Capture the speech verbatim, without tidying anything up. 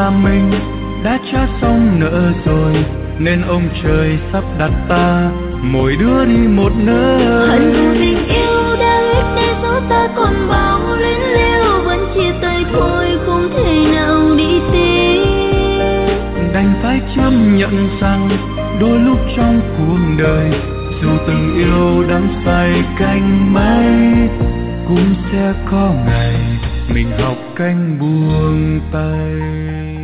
là mình đã trả xong nợ rồi, nên ông trời sắp đặt ta mỗi đứa đi một nơi. Hận thù tình yêu đã hết để số ta còn bao luyến lưu, vẫn chia tay thôi không thể nào đi tiếp. Đành phải chấp nhận rằng đôi lúc trong cuộc đời, dù từng yêu đắm say canh mấy, cũng sẽ có ngày mình học cách buông tay.